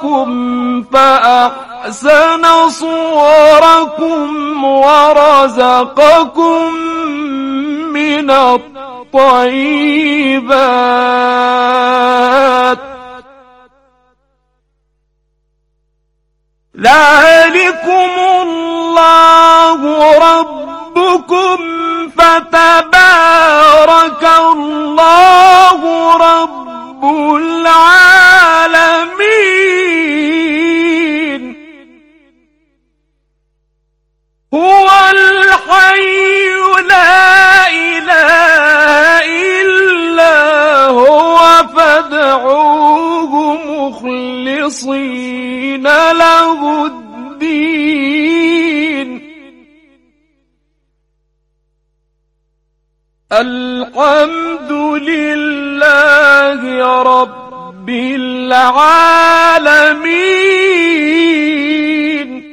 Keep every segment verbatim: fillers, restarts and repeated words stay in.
خلقكم فأحسن صوركم ورزقكم من الطيبات ذلكم الله ربكم فتبارك الله رب العالمين هو الحي لا إله إلا هو فادعوه مخلصين له الدين الحمد لله رب العالمين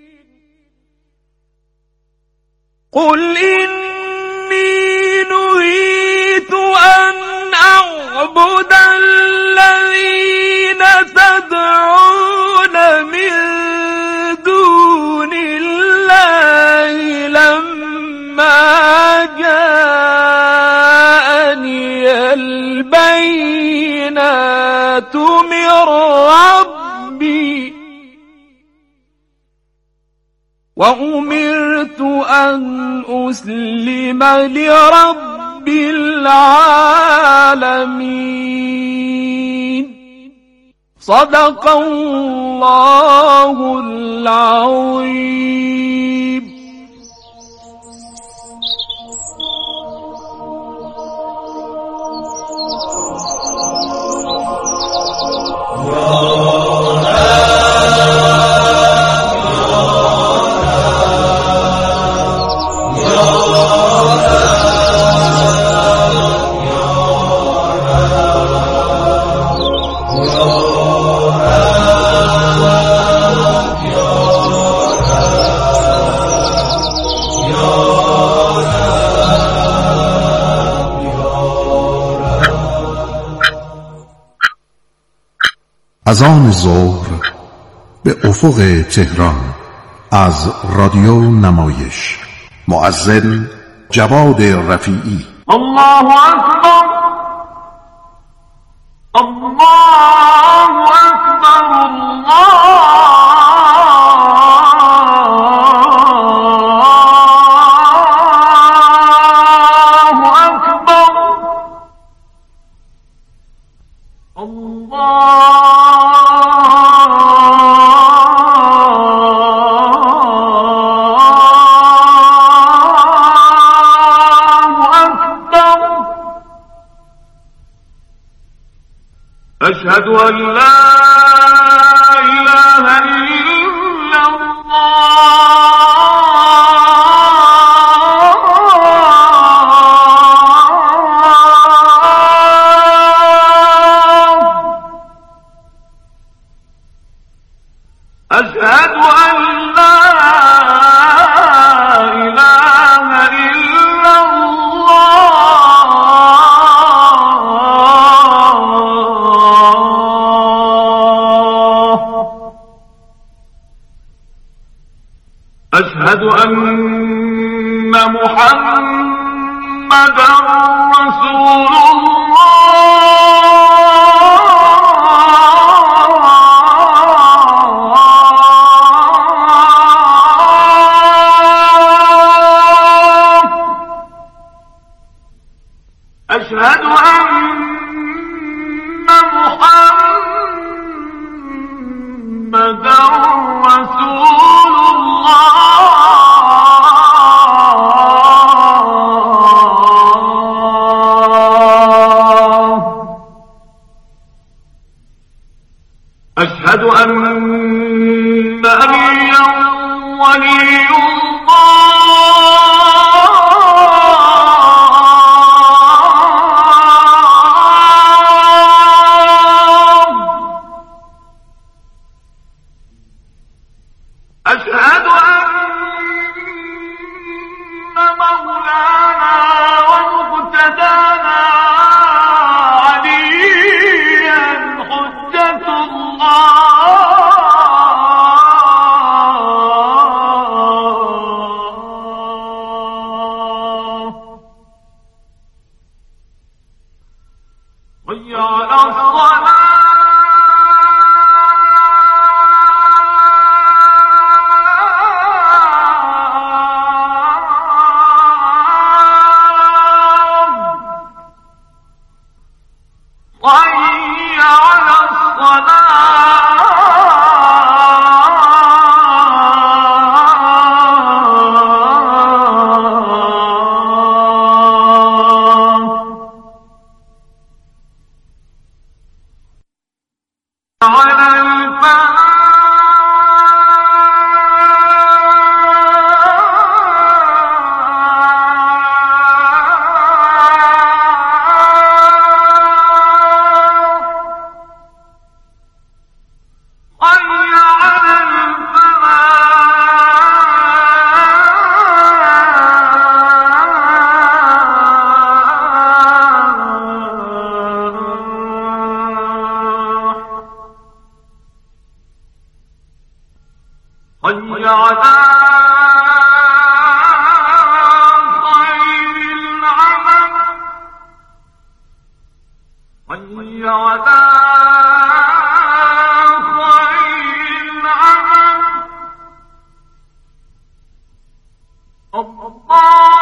قل إني نهيت أن أعبد الذين تدعون من دون الله لما جاءني البينات من ربي وأمرت أن أسلم لرب العالمين صدق الله العظيم. اذان ظهر به افق تهران از رادیو نمایش. مؤذن جواد رفیعی. الله اکبر الله اکبر الله اکبر الله أشهد أن لا إله إلا الله أشهد أن لا إله إلا أشهد أن محمدا رسول الله أشهد أن محمدا رسول أشهد أن عليا ولي الله أشهد أن مولانا ومقتدانا عليا حجة الله حي على خير العمل حي على خير العمل الله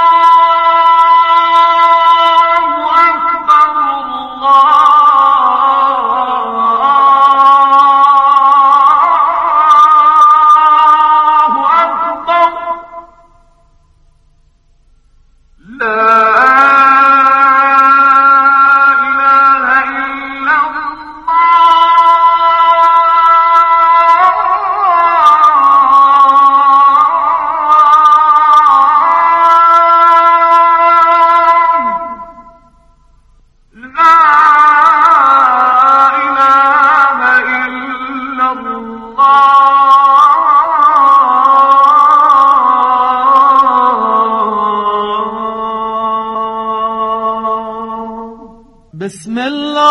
بسم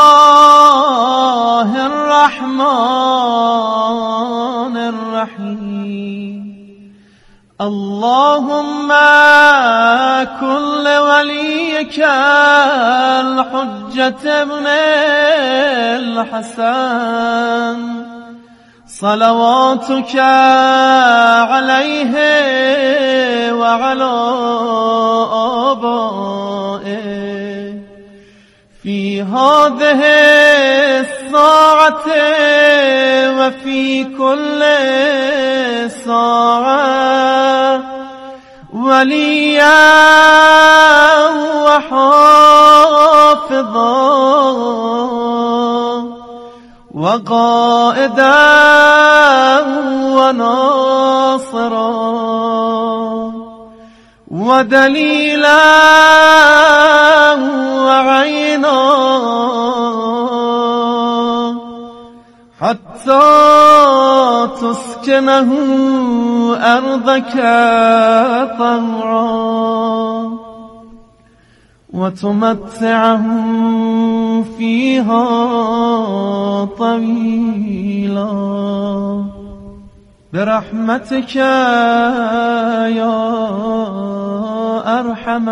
الله الرحمن الرحيم اللهم كن لوليك الحجة ابن الحسن صلواتك عليه وعلى آبائه في هذه الساعة وفي كل ساعة وليا وحافظا وقائدا وناصرا ودليلا وعينا حتى تسكنه أرضك طوعا وتمتعه فيها طويلا برحمتك يا أرحم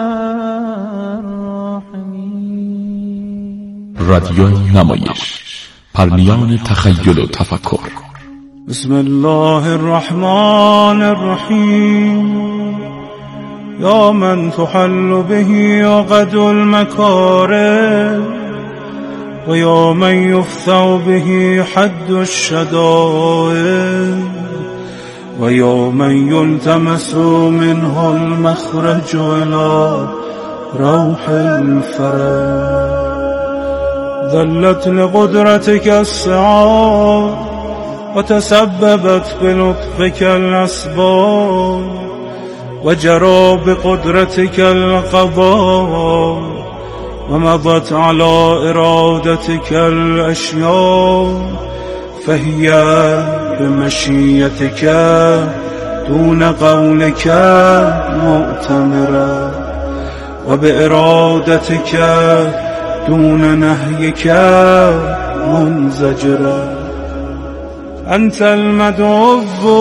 الراحمين. رادیو نمایش، پرمیان تخیل و تفکر. بسم الله الرحمن الرحیم. یا من تحل به عقد المکارم و یا من یفتح به حد الشدائد و یا من یلتمس منه المخرج الى روح الفرج. ذلت لقدرتك السعاد وتسببت بلطفك الأسباب وجرى بقدرتك القضاء ومضت على إرادتك الأشياء فهي بمشيتك دون قولك مؤتمرة وبإرادتك دون نهيك منزجرة. أنت المدعو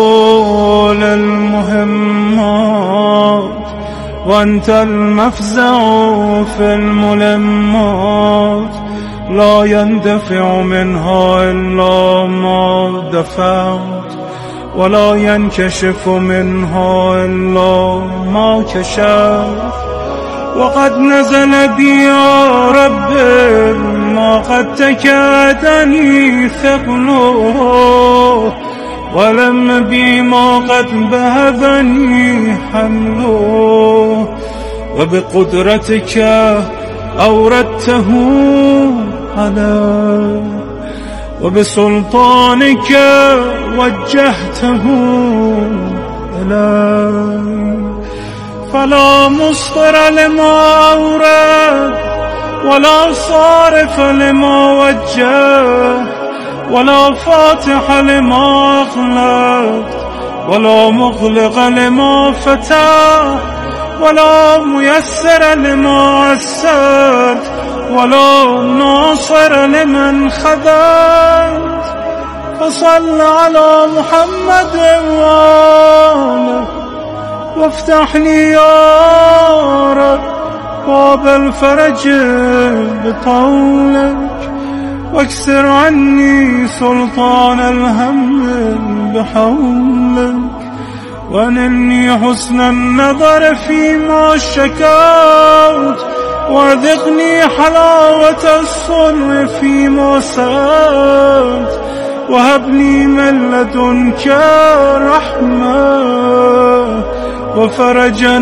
للمهمات وأنت المفزع في الملمات لا يندفع منها إلا ما دفعت ولا ينكشف منها إلا ما كشفت. وقد نزل بي يا رب ما قد تكادني ثقله ولم بي ما قد بهذني حمله وبقدرتك أوردته علي وبسلطانك وجهته إلي فلا مصدر لما أورد ولا صارف لما وجه ولا فاتح لما أغلقت ولا مغلق لما فتح ولا ميسر لما عسرت ولا ناصر لمن خذلت. فصل على محمد وآله وافتح لي يا رب باب الفرج بطولك واكسر عني سلطان الهم بحولك وانني حسن النظر فيما شكوت وارزقني حلاوة الصنع فيما سألت وهب لي من لدنك رحمة وفرجا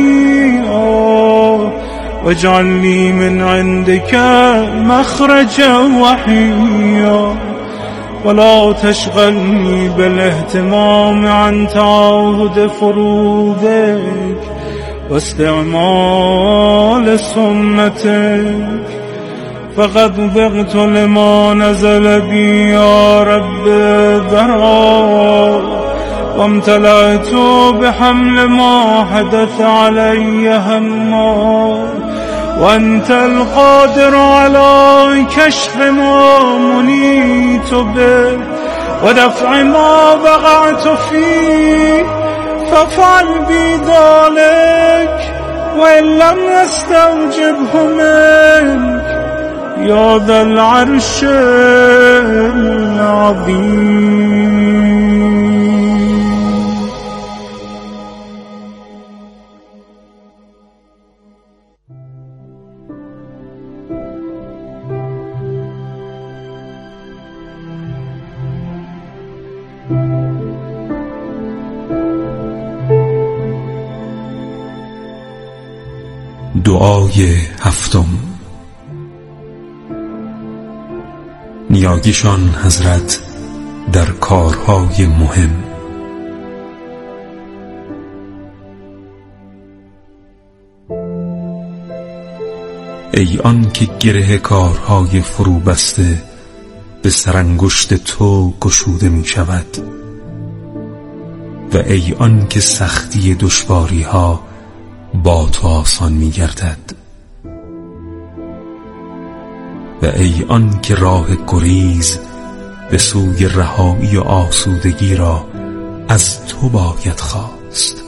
هنيئا واجعل لي من عندك مخرجا وحيا ولا تشغلني بالاهتمام عن تعاهد فروضك واستعمال سنتك فقد ضغت لما نزل بي يا رب ذرا وامتلأت بحمل ما حدث علي هما وأنت القادر على كشف ما منيت به ودفع ما وقعت فيه فافعل بي ذلك وإن لم يستوجبه منك يا ذا العرش العظيم. دعای هفتم. نیاگیشان حضرت در کارهای مهم. ای آن که گره کارهای فرو بسته به سرانگشت تو گشوده می شود و ای آن که سختی دشواری ها با تو آسان می گردد و ای آن که راه گریز به سوی رهایی و آسودگی را از تو باید خواست.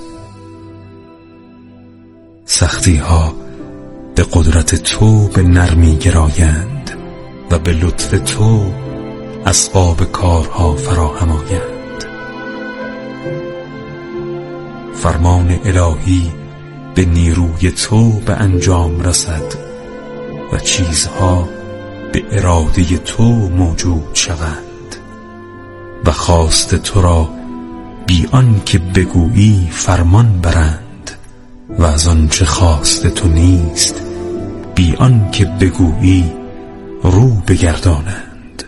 سختی ها به قدرت تو به نرمی گرایند و به لطف تو اسباب کارها فراهم آیند. فرمان الهی به نیروی تو به انجام رسد و چیزها به اراده تو موجود شوند و خواست تو را بی آن که بگویی فرمان برند و از آنچه خواست تو نیست بی آن که بگویی رو بگردانند.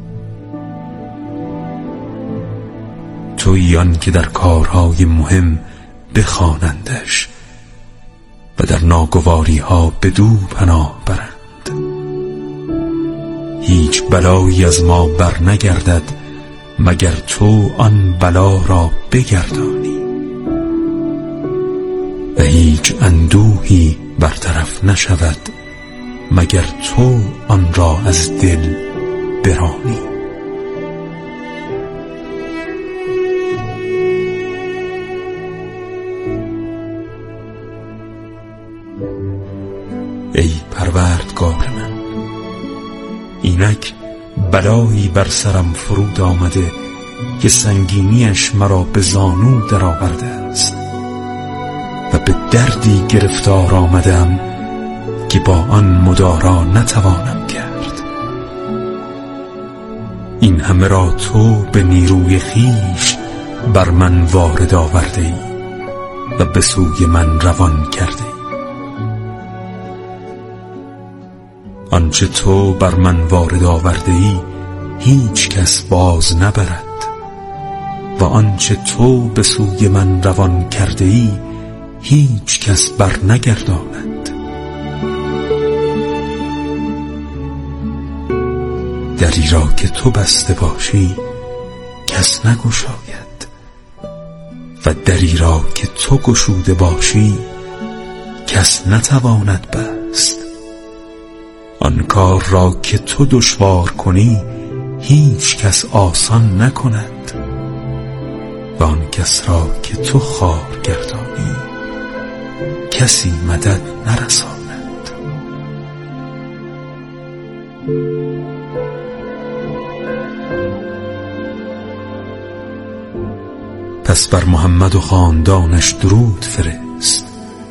تویی آن که در کارهای مهم بخوانندش و در ناگواری ها بدو پناه برند. هیچ بلایی از ما بر نگردد مگر تو آن بلا را بگردانی و هیچ اندوهی برطرف نشود مگر تو آن را از دل برانی. ای پروردگار من، اینک بلایی بر سرم فرود آمده که سنگینیش مرا به زانو در آورده است و به دردی گرفتار آمدم که با آن مدارا نتوانم کرد. این همه را تو به نیروی خیش بر من وارد آورده ای و به سوی من روان کرده ای. آنچه تو بر من وارد آورده ای هیچ کس باز نبرد و آنچه تو به سوی من روان کرده ای هیچ کس بر نگرداند. دری را که تو بسته باشی کس نگشاید و دری را که تو گشوده باشی کس نتواند بست. آن کار را که تو دشوار کنی هیچ کس آسان نکند و آن کس را که تو خوار گردانی کسی مدد نرساند. پس بر محمد و خاندانش درود فرست.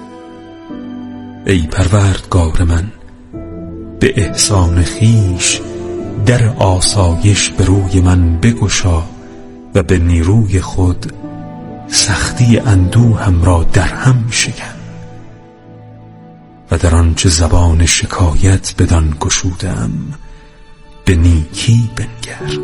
ای پروردگار من، به احسان خیش در آسایش به روی من بگشا و به نیروی خود سختی اندوهم را در هم شکن و در آنچه زبان شکایت بدان گشودم به نیکی بنگر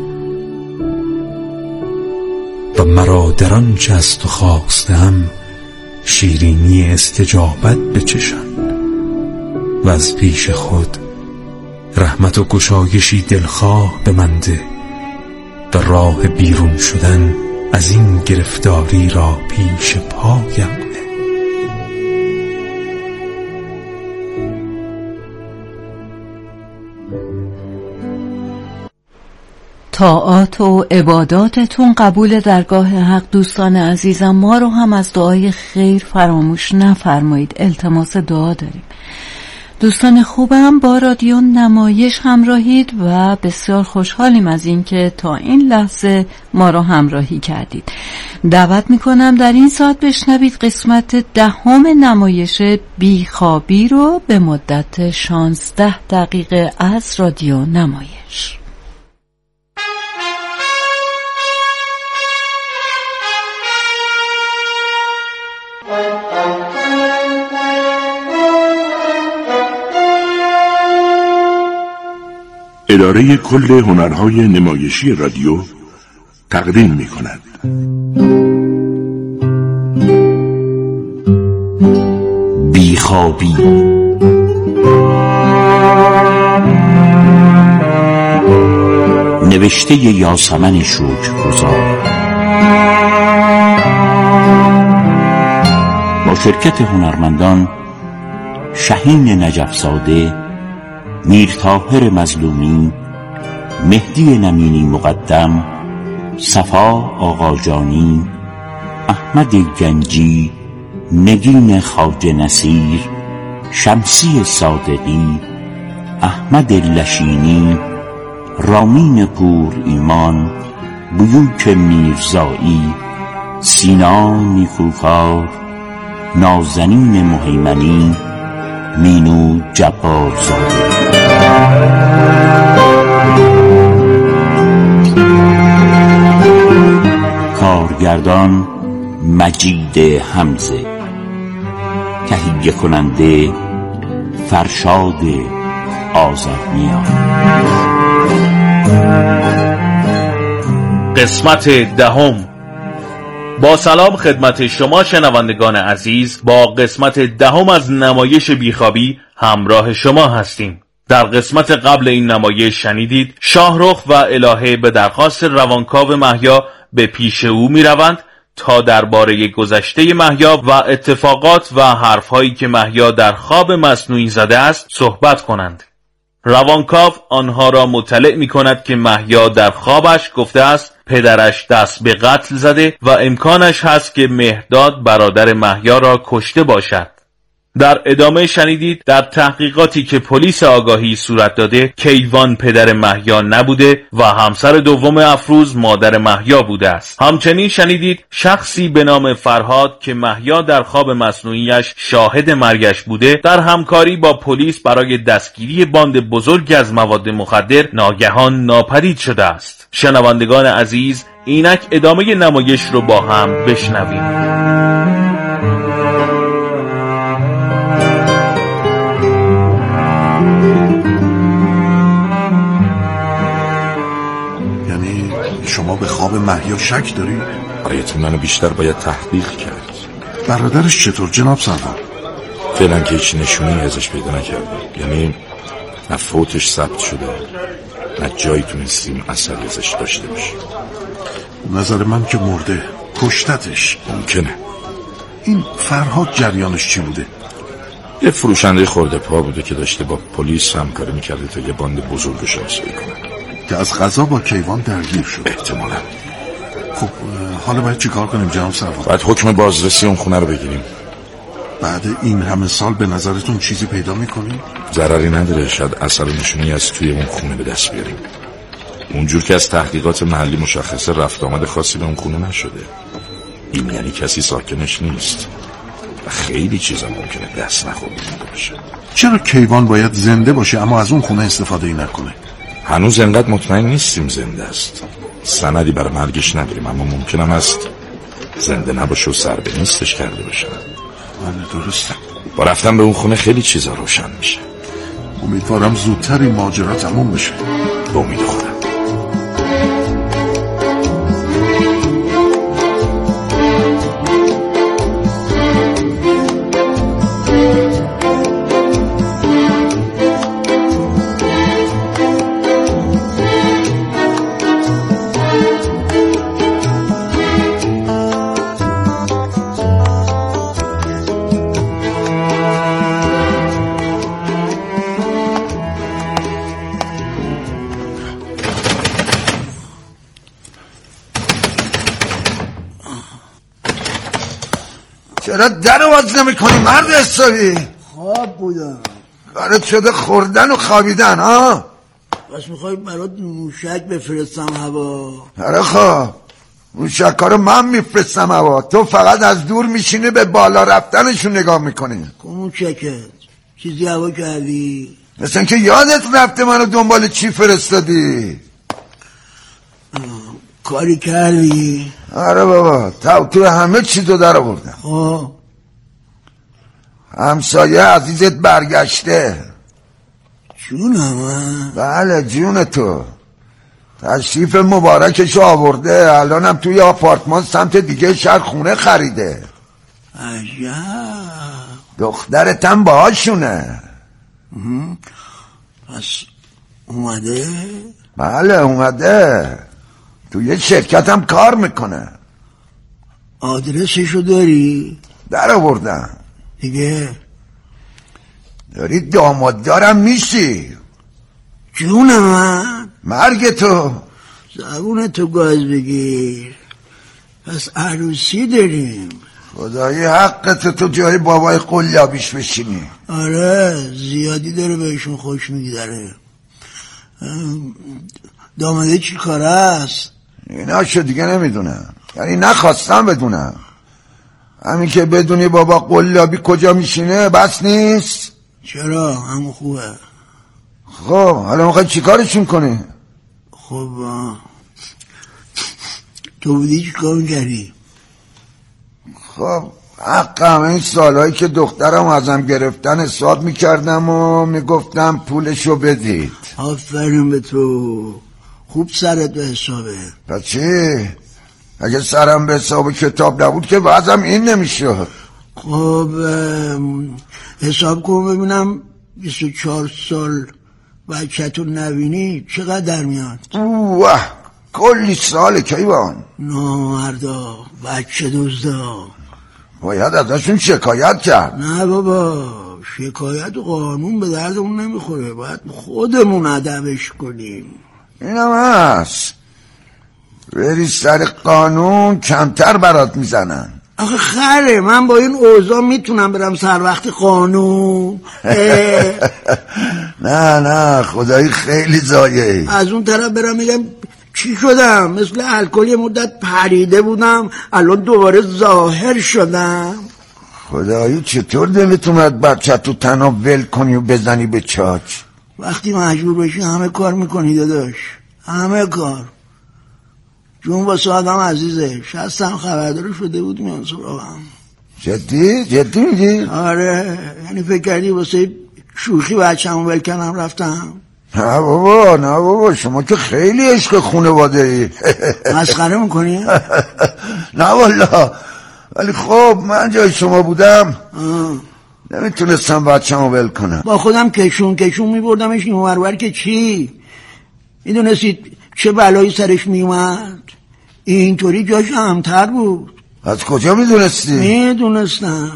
و مرا در آنچه از تو خواستم شیرینی استجابت بچشان و از پیش خود رحمت و گشایشی دلخواه به من ده و راه بیرون شدن از این گرفتاری را پیش پایم نه. طاعات و عباداتتون قبول درگاه حق. دوستان عزیزم، ما رو هم از دعای خیر فراموش نفرمایید، التماس دعا داریم. دوستان خوبم، با رادیو نمایش همراهید و بسیار خوشحالیم از این که تا این لحظه ما رو همراهی کردید. دعوت میکنم در این ساعت بشنوید قسمت دهم نمایش بیخوابی رو به مدت شانزده دقیقه از رادیو نمایش. اداره کل هنرهای نمایشی رادیو تقدیم می کند بیخوابی. نوشته یاسمن شکرگزار با شرکت هنرمندان شهین نجفزاده، میرطاهر مظلومی، مهدی نمینی مقدم، صفا آقاجانی، احمد گنجی، نگین خواجه نصیر، شمسی صادقی، احمد لشینی، رامین پور ایمان، بیوک میرزایی، سینا نیکوکار، نازنین مهیمنی، مینو جبارزاده. کارگردان مجید حمزه. تهیه کننده فرشاد آذرنیا. قسمت دهم. با سلام خدمت شما شنوندگان عزیز، با قسمت دهم از نمایش بیخوابی همراه شما هستیم. در قسمت قبل این نمایش شنیدید شاهرخ و الهه به درخواست روانکاو مهیا به پیش او می روند تا درباره گذشته مهیا و اتفاقات و حرفهایی که مهیا در خواب مصنوعی زده است صحبت کنند. روانکاو آنها را مطلع می کند که مهیا در خوابش گفته است پدرش دست به قتل زده و امکانش هست که مهرداد برادر مهیا را کشته باشد. در ادامه شنیدید در تحقیقاتی که پلیس آگاهی صورت داده کیوان پدر مهیا نبوده و همسر دوم افروز مادر مهیا بوده است. همچنین شنیدید شخصی به نام فرهاد که مهیا در خواب مصنوعیش شاهد مرگش بوده در همکاری با پلیس برای دستگیری باند بزرگی از مواد مخدر ناگهان ناپدید شده است. شنوندگان عزیز، اینک ادامه نمایش رو با هم بشنویم. شما به خواب مهیا شک داری؟ برایت منو بیشتر باید تحقیق کرد. برادرش چطور جناب سردار؟ فعلا که هیچ نشونی ازش پیدا نکردم، یعنی نه فوتش ثبت شده نه جایی تونستیم اثری ازش داشته باشیم. نظر من که مرده، کشتتش. ممکنه. این فرهاد جریانش چی بوده؟ یه فروشنده خورده پا بوده که داشته با پلیس همکاری میکرده تا یه باند بزرگ شناسایی کنه. که از قضا با کیوان درگیر شد. احتمالا. خب حالا باید چی کار کنیم جناب سروان؟ باید حکم بازرسی اون خونه رو بگیریم. بعد این همه سال به نظرتون چیزی پیدا میکنیم؟ ضرری نداره، شاید اثر نشونی از توی اون خونه به دست بیاریم. اونجور که از تحقیقات محلی مشخصه رفت آمد خاصی به اون خونه نشده. این یعنی کسی ساکنش نیست و خیلی چیزا ممکنه دست نخورده باشه. چرا کیوان باید زنده باشه اما از اون خونه استفاده ای نکنه؟ هنوز انقدر مطمئن نیستیم زنده است. سندی برای مرگش نداریم، اما ممکنم است زنده نباشه و سر به نیستش کرده باشه. بله درسته. با رفتن به اون خونه خیلی چیزا روشن میشه. امیدوارم زودتر این ماجرا تموم بشه. به امید خودم. چرا در باز نمی کنی مرد حسابی؟ خواب بودم. کارت شده خوردن و خوابیدن ها؟ بس میخوای برات موشک بفرستم هوا؟ آره خواب موشک ها رو من میفرستم هوا، تو فقط از دور میشینی به بالا رفتنشون نگاه میکنی. کن موشکت چیزی هوا کردی؟ مثل اینکه یادت رفته منو دنبال چی فرستادی؟ کاری کردی؟ آره بابا تو تو همه چیزو در آوردم. خب همسایه عزیزت برگشته. جونم؟ بله جون تو. تشریف مبارکشو آورده، الانم توی آپارتمان سمت دیگه شهر خونه خریده. عجب. دخترتم باهاشونه. پس اومده؟ بله اومده، توی شرکت هم کار میکنه. آدرسشو داری؟ در آوردم. دیگه؟ داری داماد دارم میشی. جون من؟ مرگ تو. زبون تو گاز بگیر. پس عروسی داریم. خدایی حقت تو جای بابای قلابیش بشینی. آره زیادی داره بهشون خوش میگذره. داماده چی کاره است؟ اینا شو دیگه نمیدونم، یعنی نخواستم بدونم. همین که بدونی بابا قلابی کجا میشینه بس نیست؟ چرا همون خوبه. خب حالا میخوای چی کارشون کنی؟ خب تو بودی چی کار میکردی؟ خب حقم این سالهایی که دخترم ازم گرفتن حساب میکردم و میگفتم پولشو بدید. آفرین به تو، خوب سرت به حسابه. پس چی؟ اگه سرم به حساب کتاب نبود که وضعم این نمیشد. خب حساب کن ببینم بیست و چهار سال بچه‌تو نبینی چقدر میاد؟ اوه کلی ساله کیوان. نامردا بچه دزدا، باید ازشون شکایت کرد. نه بابا شکایت و قانون به دردمون نمیخوره، باید خودمون ادبش کنیم. اینم هست، بری سر قانون کمتر برات میزنن. آخه خره من با این اوضاع میتونم برم سر وقت قانون؟ نه نه خدایی خیلی زایه. از اون طرف برم میگم چی شدم؟ مثل الکل یه مدت پریده بودم الان دوباره ظاهر شدم. خدایی چطور دلت اومد بچه تو تنها ول کنی و بزنی به چاچ؟ وقتی مجبور بشی همه کار میکنی داداش، همه کار. جون واسه آدم عزیزه، شستم خبردار شده بود میان سراغم. جدی؟ جدی میگی؟ آره یعنی فکر کردی واسه شوخی بچه‌مو ول کنم رفتم؟ نه بابا نه بابا شما که خیلی عشق خانواده ای. مسخره میکنی؟ نه والا، ولی خب من جای شما بودم نمیتونستم بچه‌مو ول کنم. با خودم کشون کشون میبردمش این ورور که چی؟ میدونستید چه بلایی سرش میومد؟ اینطوری جاش امتر بود. از کجا میدونستی؟ میدونستم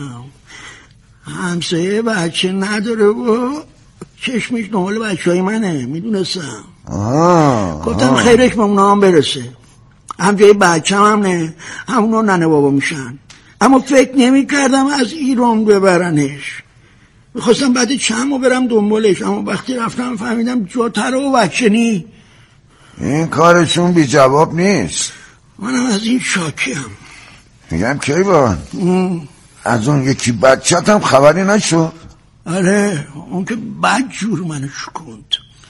همسایه بچه نداره و چشمش دنبال بچه های منه، میدونستم. آه گفتم آه. خیرش به اونا هم برسه، هم جای بچه هم نه، همونا ننه بابا میشن. اما فکر نمی کردم از ایران ببرنش. میخواستم بعد چند ماه برم دنبالش، اما وقتی رفتم فهمیدم جاتر و بچه نی. این کارشون بی جواب نیست. منم از این شاکیم. میگم کیوان از اون یکی بچت هم خبری نشد؟ آره، اون که بد جور منو شکوند،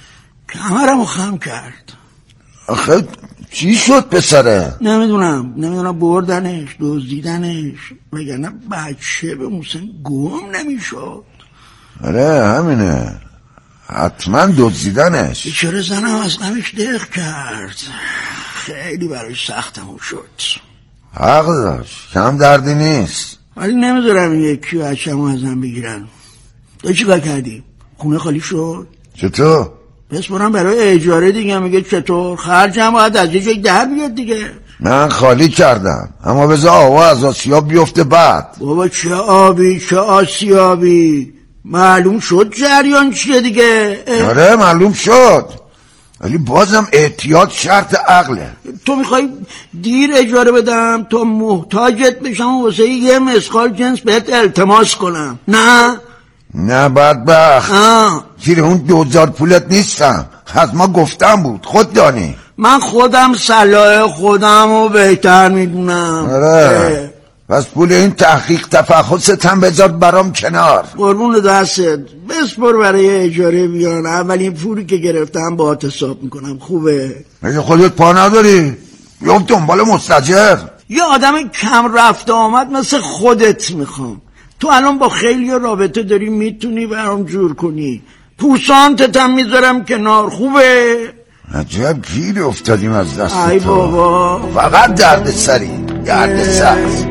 کمرمو خم کرد. آخه چی شد پسره؟ نمیدونم نمیدونم بردنش، دزدیدنش، وگرنه بچه به محسن گم نمیشد. آره همینه، حتما دزدیدنش. بیچاره زنم از غمش دق کرد، خیلی برایش سختمون شد. حق داشت، کم دردی نیست. ولی نمیذارم این یکی بچه‌مو ازم بگیرن. تو چیکار کردی؟ خونه خالی شد؟ چطور؟ بسپرم برای اجاره دیگه. میگه چطور؟ خرجم باید از یه جای در بیاد دیگه. من خالی کردم، اما بذار آوا از آسیاب بیفته بعد. بابا چه آبی چه آسیابی، معلوم شد جریان چیه دیگه. آره معلوم شد، ولی بازم احتیاط شرط عقله. تو میخوای دیر اجاره بدم تا محتاجت بشم و واسه یه مسخال جنس بهت التماس کنم؟ نه نه بدبخت، زیر اون دوزار پولت نیستم، از ما گفتم بود، خود دانی. من خودم صلاح خودم رو بهتر میدونم. آره پس پول این تحقیق تفحصت هم بذار برام کنار. قربون دستت، بسپر برای اجاره بیان، اولین پولی که گرفتم با حساب میکنم. خوبه؟ مگه خودت پا نداری؟ یا دنبال مستاجر؟ یه آدم کم رفته آمد مثل خودت میخوام. تو الان با خیلی رابطه داری، میتونی برام جور کنی. پوسانتت هم میذارم کنار. خوبه؟ عجب گیری افتادیم از دست تو. ای بابا فقط درد سری، درد سخت.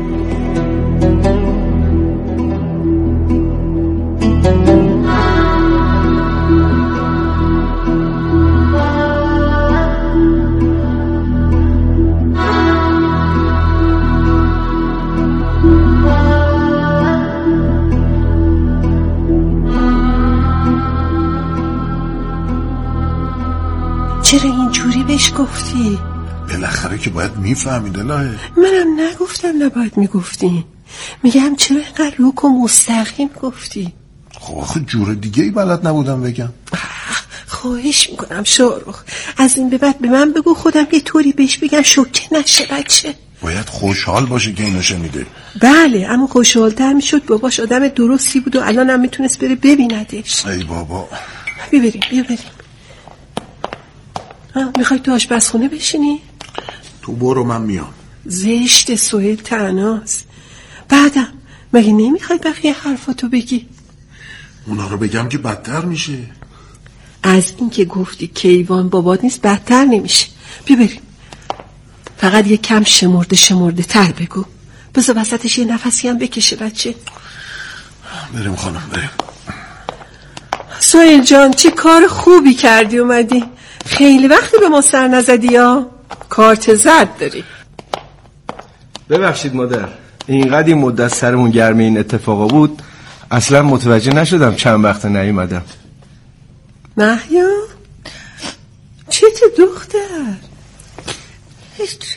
چرا اینجوری بهش گفتی؟ بالاخره که باید میفهمید الهه. منم نگفتم نباید میگفتی. میگم چرا اینقدر روک و مستقیم گفتی؟ خب آخه جور دیگه ای بلد نبودم بگم. خواهش میکنم شاروخ، از این به بعد به من بگو، خودم یه طوری بهش بگم شوکه نشه بچه. باید خوشحال باشه که اینو شنیده. بله، اما خوشحالتر میشد باباش آدم درستی بود و الان هم میتونست بره ببیندش. ای بابا بیا بریم بیا بریم. میخوای تو آشپزخونه بشینی؟ تو برو من میام. زشت سهیل تناست. بعدم مگه نمیخوای بقیه حرفاتو بگی؟ اونا رو بگم که بدتر میشه. از این که گفتی کیوان بابات نیست بدتر نمیشه. بیا بریم. فقط یه کم شمرده شمرده تر بگو، بذار وسطش یه نفسی هم بکشه بچه. بریم خانم بریم. سهیل جان چه کار خوبی کردی اومدی. خیلی وقتی به ما سر نزدی ها. کارت زرد داری. ببخشید مادر، اینقدر این مدت سرمون گرمه این اتفاقا بود اصلا متوجه نشدم چند وقت نیومدم. محیا چته دختر؟